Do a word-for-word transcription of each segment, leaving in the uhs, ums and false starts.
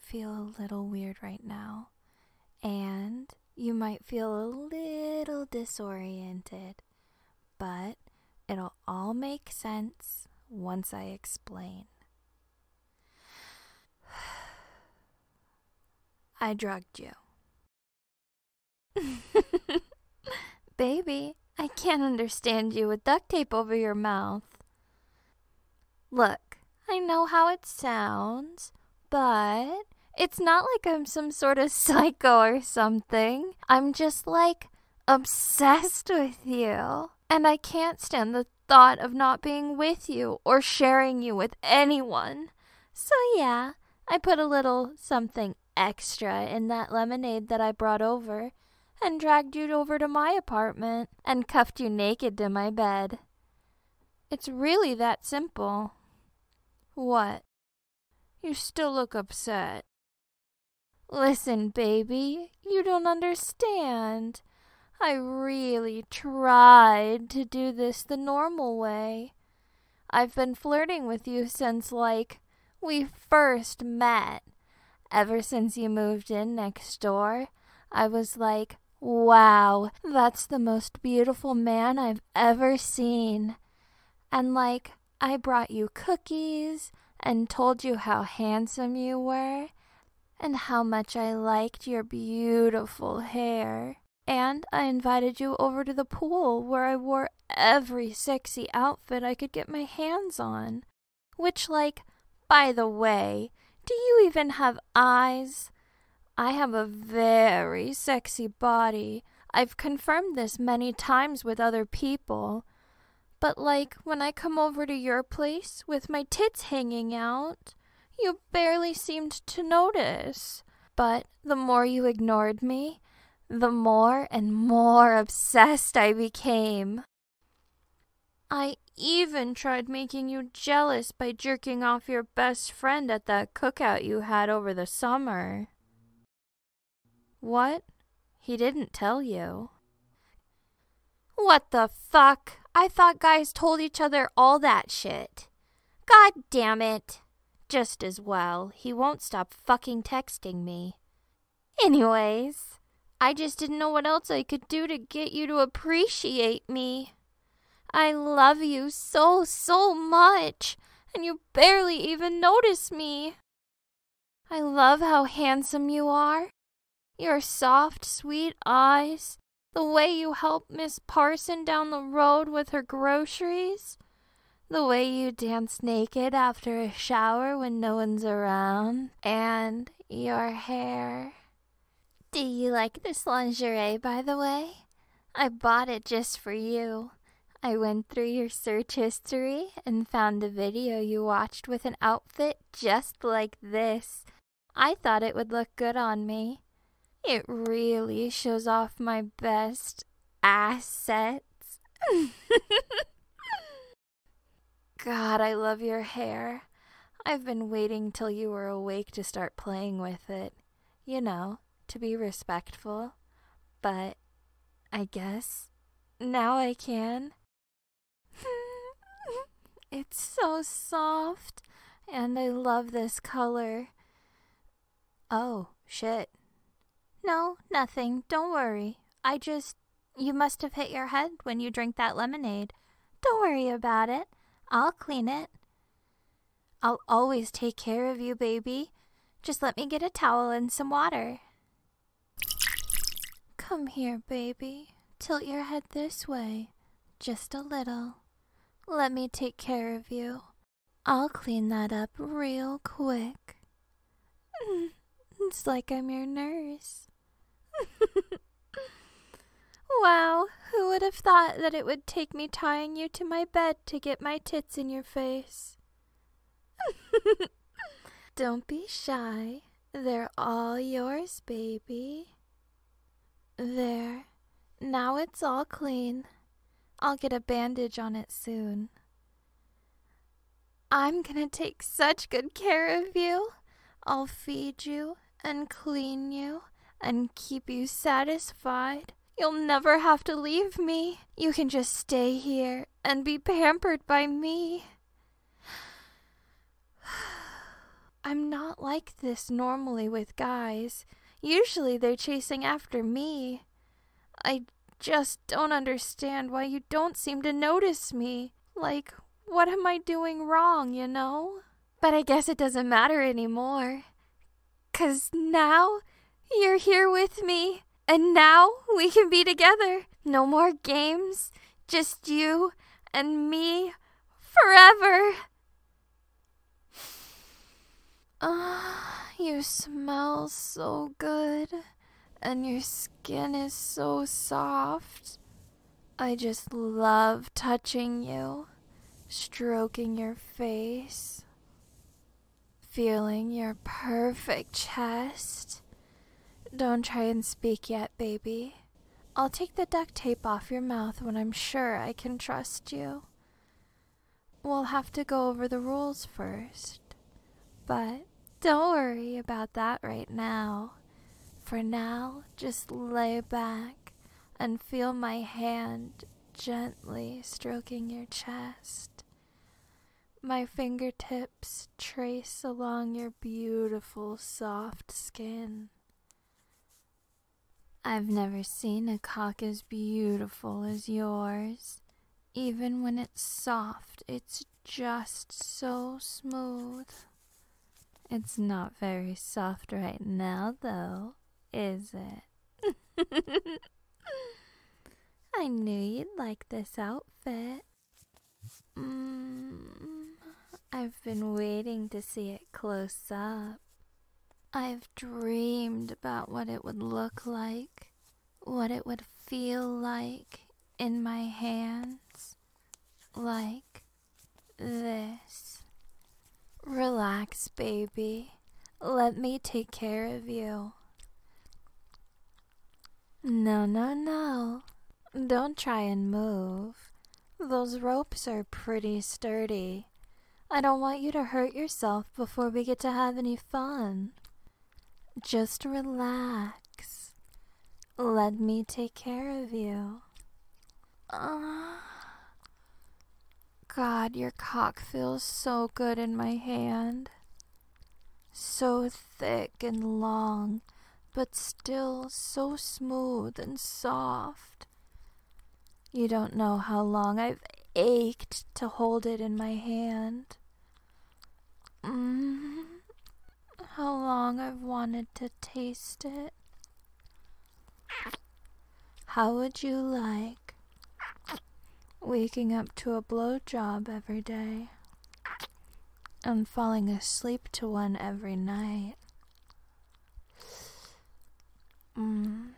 feel a little weird right now, and you might feel a little disoriented, but it'll all make sense once I explain. I drugged you. Baby, I can't understand you with duct tape over your mouth. Look, I know how it sounds, but it's not like I'm some sort of psycho or something. I'm just like obsessed with you. And I can't stand the thought of not being with you or sharing you with anyone. So yeah, I put a little something extra in that lemonade that I brought over and dragged you over to my apartment and cuffed you naked to my bed. It's really that simple. What? You still look upset. Listen, baby, you don't understand. I really tried to do this the normal way. I've been flirting with you since, like, we first met. Ever since you moved in next door, I was like, wow, that's the most beautiful man I've ever seen. And like, I brought you cookies and told you how handsome you were and how much I liked your beautiful hair. And I invited you over to the pool where I wore every sexy outfit I could get my hands on. Which, like, by the way, do you even have eyes? I have a very sexy body. I've confirmed this many times with other people. But, like, when I come over to your place with my tits hanging out, you barely seemed to notice. But the more you ignored me, the more and more obsessed I became. I even tried making you jealous by jerking off your best friend at that cookout you had over the summer. What? He didn't tell you. What the fuck? I thought guys told each other all that shit. God damn it. Just as well, he won't stop fucking texting me. Anyways, I just didn't know what else I could do to get you to appreciate me. I love you so, so much, and you barely even notice me. I love how handsome you are. Your soft, sweet eyes, the way you help Miss Parson down the road with her groceries, the way you dance naked after a shower when no one's around, and your hair. Do you like this lingerie, by the way? I bought it just for you. I went through your search history and found a video you watched with an outfit just like this. I thought it would look good on me. It really shows off my best assets. God, I love your hair. I've been waiting till you were awake to start playing with it. You know, to be respectful. But I guess now I can. It's so soft, and I love this color. Oh, shit. No, nothing. Don't worry. I just... You must have hit your head when you drank that lemonade. Don't worry about it. I'll clean it. I'll always take care of you, baby. Just let me get a towel and some water. Come here, baby. Tilt your head this way. Just a little. Let me take care of you. I'll clean that up real quick. It's like I'm your nurse. Wow, who would have thought that it would take me tying you to my bed to get my tits in your face? Don't be shy. They're all yours, baby. There. Now it's all clean. I'll get a bandage on it soon. I'm gonna take such good care of you. I'll feed you and clean you and keep you satisfied. You'll never have to leave me. You can just stay here and be pampered by me. I'm not like this normally with guys. Usually they're chasing after me. I just don't understand why you don't seem to notice me. Like, what am I doing wrong, you know? But I guess it doesn't matter anymore. 'Cause now you're here with me, and now we can be together. No more games, just you and me forever. Ah, uh, you smell so good, and your skin is so soft. I just love touching you, stroking your face, feeling your perfect chest. Don't try and speak yet, baby. I'll take the duct tape off your mouth when I'm sure I can trust you. We'll have to go over the rules first, but don't worry about that right now. For now, just lay back and feel my hand gently stroking your chest. My fingertips trace along your beautiful, soft skin. I've never seen a cock as beautiful as yours. Even when it's soft, it's just so smooth. It's not very soft right now, though, is it? I knew you'd like this outfit. Mm, I've been waiting to see it close up. I've dreamed about what it would look like, what it would feel like in my hands, like this. Relax, baby. Let me take care of you. No, no, no. Don't try and move. Those ropes are pretty sturdy. I don't want you to hurt yourself before we get to have any fun. Just relax. Let me take care of you. Uh, God, your cock feels so good in my hand. So thick and long, but still so smooth and soft. You don't know how long I've ached to hold it in my hand. Mm, how long I've wanted to taste it. How would you like waking up to a blowjob every day and falling asleep to one every night? Mm.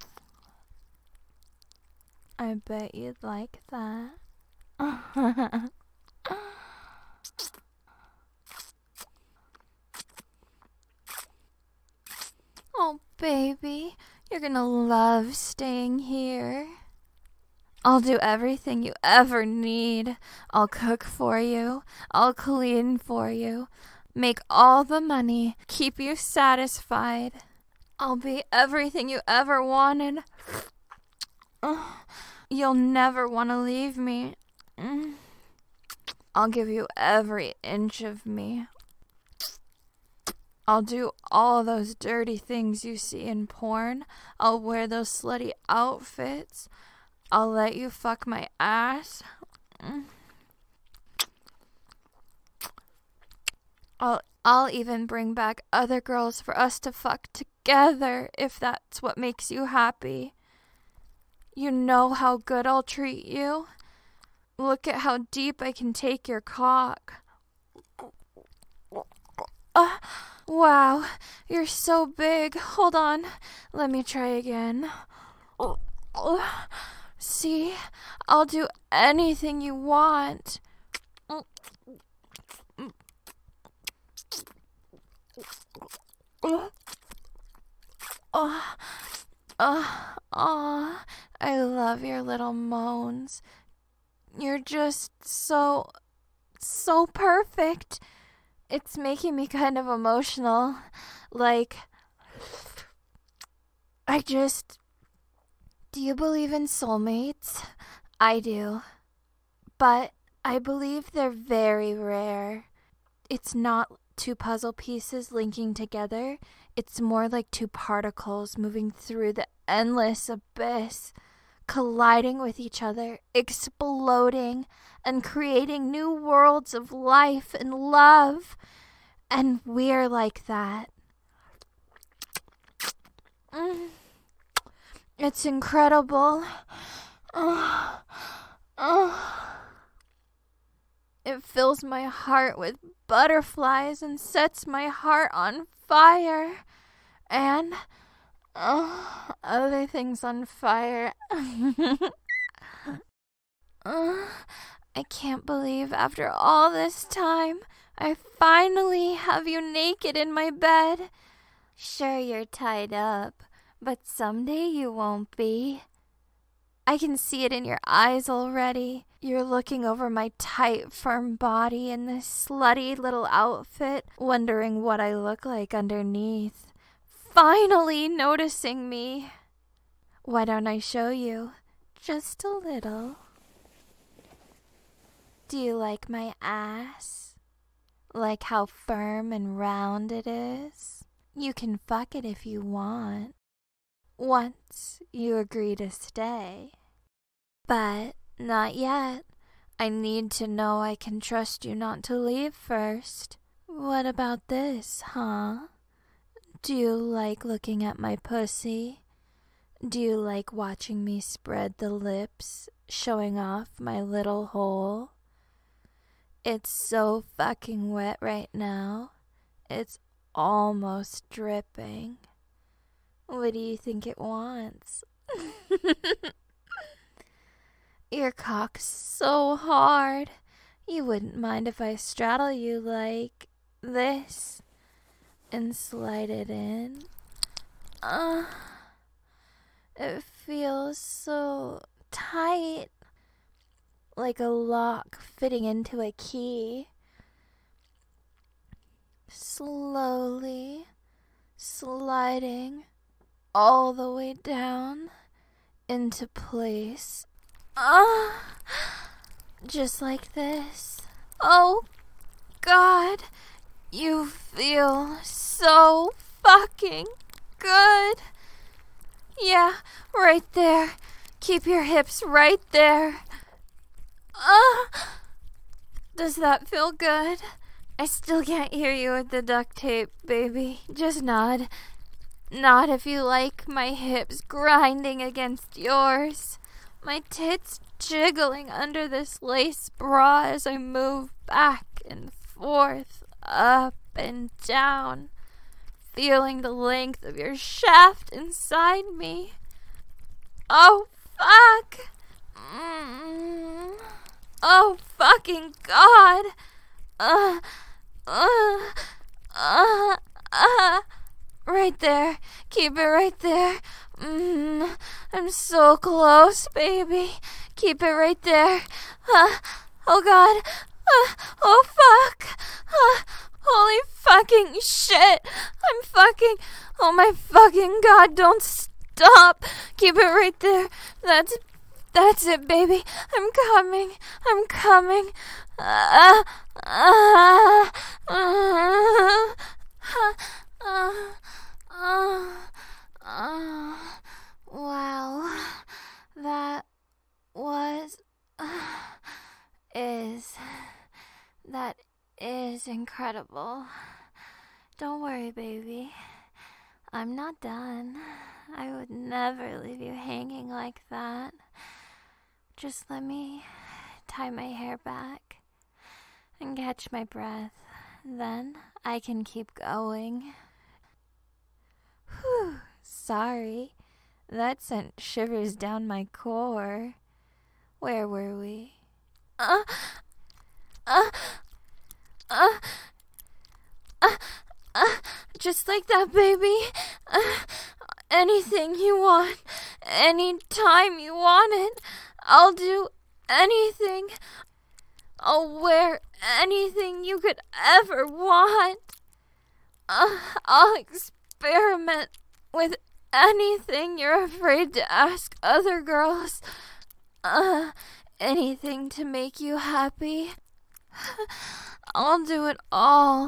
I bet you'd like that. Oh, baby, you're gonna love staying here. I'll do everything you ever need. I'll cook for you. I'll clean for you. Make all the money. Keep you satisfied. I'll be everything you ever wanted. You'll never want to leave me. I'll give you every inch of me. I'll do all those dirty things you see in porn. I'll wear those slutty outfits. I'll let you fuck my ass. I'll I'll even bring back other girls for us to fuck together if that's what makes you happy. You know how good I'll treat you. Look at how deep I can take your cock. Uh, wow, you're so big. Hold on, let me try again. See, I'll do anything you want. Oh, oh, oh, I love your little moans. You're just so, so perfect. It's making me kind of emotional. Like, I just... Do you believe in soulmates? I do. But I believe they're very rare. It's not two puzzle pieces linking together. It's more like two particles moving through the endless abyss, colliding with each other, exploding, and creating new worlds of life and love. And we're like that. Mm. It's incredible. Oh, oh. It fills my heart with butterflies and sets my heart on fire. And oh, other things on fire. Oh, I can't believe after all this time, I finally have you naked in my bed. Sure, you're tied up, but someday you won't be. I can see it in your eyes already. You're looking over my tight, firm body in this slutty little outfit, wondering what I look like underneath. Finally noticing me. Why don't I show you? Just a little. Do you like my ass? Like how firm and round it is? You can fuck it if you want. Once you agree to stay. But not yet. I need to know I can trust you not to leave first. What about this, huh? Do you like looking at my pussy? Do you like watching me spread the lips, showing off my little hole? It's so fucking wet right now. It's almost dripping. What do you think it wants? Your cock's so hard. You wouldn't mind if I straddle you like this and slide it in. Uh, it feels so tight, like a lock fitting into a key. Slowly sliding all the way down into place. Ah, just like this. Oh, God, you feel so fucking good. Yeah, right there. Keep your hips right there. Ah, does that feel good? I still can't hear you with the duct tape, baby. Just nod. Nod if you like my hips grinding against yours. My tits jiggling under this lace bra as I move back and forth, up and down, feeling the length of your shaft inside me. Oh, fuck! Mm. Oh, fucking God! Uh, uh, uh, uh. Right there. Keep it right there. Mm, I'm so close, baby. Keep it right there. Uh, oh, God. Uh, oh, fuck. Uh, holy fucking shit. I'm fucking... Oh, my fucking God. Don't stop. Keep it right there. That's... That's it, baby. I'm coming. I'm coming. Uh, uh, uh, uh, uh, uh, uh, wow. That was... Uh, is... That is incredible. Don't worry, baby. I'm not done. I would never leave you hanging like that. Just let me tie my hair back and catch my breath. Then I can keep going. Whew, sorry. That sent shivers down my core. Where were we? Uh, uh, uh, uh, uh, just like that, baby. Uh, anything you want, anytime you want it. I'll do anything. I'll wear anything you could ever want. Uh, I'll experiment with anything you're afraid to ask other girls. Uh, anything to make you happy. I'll do it all.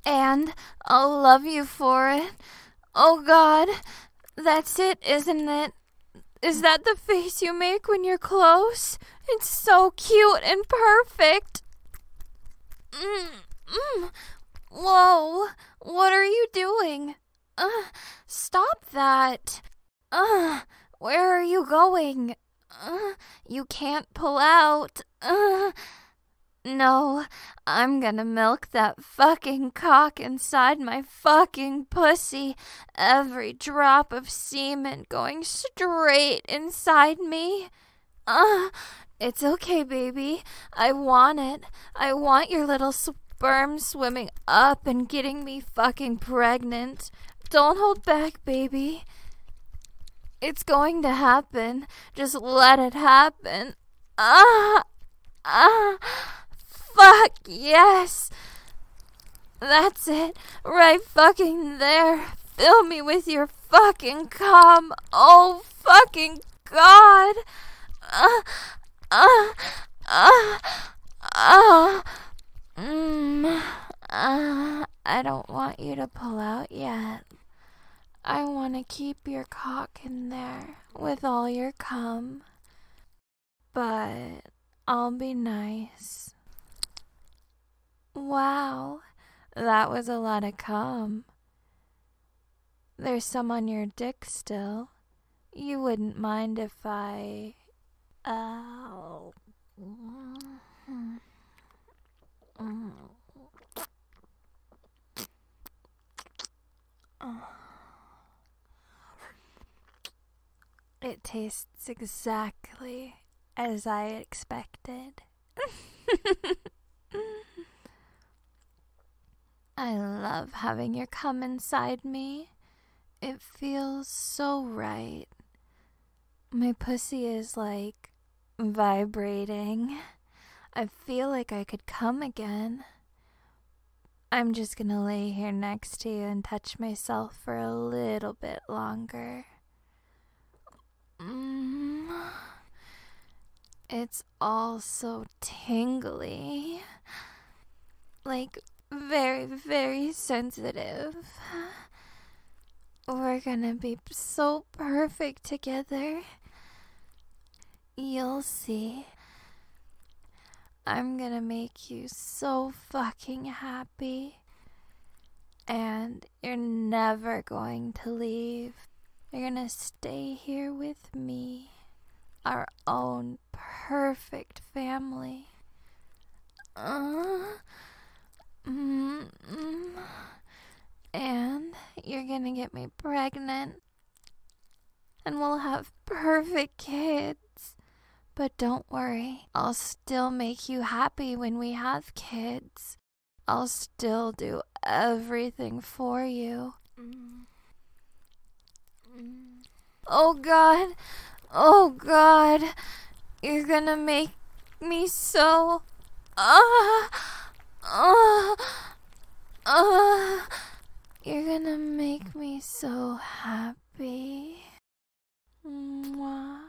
And I'll love you for it. Oh God, that's it, isn't it? Is that the face you make when you're close? It's so cute and perfect. Mm, mm. Whoa, what are you doing? Uh, stop that. Uh, where are you going? Uh, you can't pull out. Uh, no, I'm gonna milk that fucking cock inside my fucking pussy. Every drop of semen going straight inside me. Uh, it's okay, baby. I want it. I want your little sperm swimming up and getting me fucking pregnant. Don't hold back, baby. It's going to happen. Just let it happen. Ah! Ah! Fuck, yes! That's it. Right fucking there. Fill me with your fucking cum. Oh, fucking God! Ah! Ah! Ah! Ah! Mmm. Ah! I don't want you to pull out yet. I want to keep your cock in there with all your cum. But I'll be nice. Wow, that was a lot of cum. There's some on your dick still. You wouldn't mind if I... Oh... It tastes exactly as I expected. I love having your cum inside me. It feels so right. My pussy is like vibrating. I feel like I could come again. I'm just gonna lay here next to you and touch myself for a little bit longer. Mm. It's all so tingly. Like, very, very sensitive. We're gonna be so perfect together. You'll see. I'm gonna make you so fucking happy. And you're never going to leave. You're gonna stay here with me. Our own perfect family. Uh, mm, mm. And you're gonna get me pregnant. And we'll have perfect kids. But don't worry, I'll still make you happy when we have kids. I'll still do everything for you. Mm. Mm. Oh God, oh God, you're gonna make me so... Ah, ah, ah. You're gonna make me so happy. Mwah.